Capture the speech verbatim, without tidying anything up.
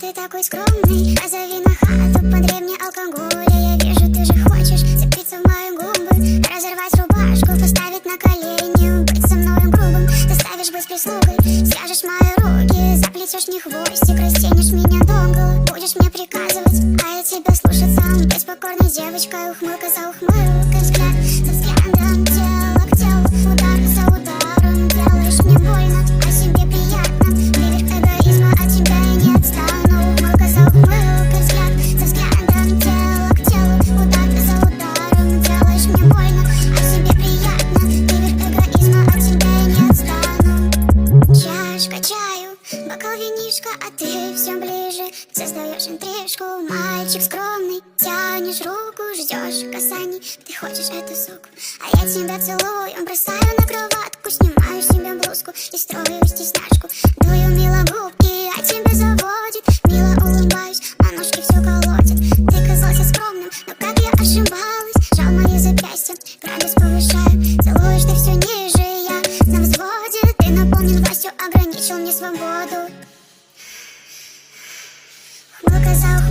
ты такой скромный? Позови на хату под древний алкоголь. Я вижу, ты же хочешь цепиться в мои губы, разорвать рубашку, поставить на колени, быть со мною грубым. Ты ставишь быть прислугой, свяжешь мои руки, заплетешь мне хвостик, растянешь меня долго. Будешь мне приказывать, а я тебя слушаться, быть покорной девочкой, ухмылка за ухмылкой, взгляд за взглядом, тело к телу, удар за ударом. Делаешь мне больно, а себе приятно. Ливер эгоизма, от тебя я не отстану. Ухмылка за ухмылкой, взгляд за взглядом, тело к телу, удар за ударом. Делаешь мне больно, а себе приятно. Ливер эгоизма, от тебя я не отстану. Чашка чаю, бокал винишка, а ты все ближе. Создаешь интрижку, мальчик скромный. Тянешь руку, ждешь касаний. Ты хочешь эту суку, а я тебя целую. Бросаю на кроватку, снимаю себе блузку и строю стесняшку. Дую мило губки, а тебя заводит. Мило улыбаюсь, а ножки все колотят. Ты казался скромным, но как я ошибалась. Жал мои запястья, градус повышаю. Целуешь ты все ниже, я на взводе. Ты наполнен властью, ограничил мне свободу. Ухмылка за ухмылкой.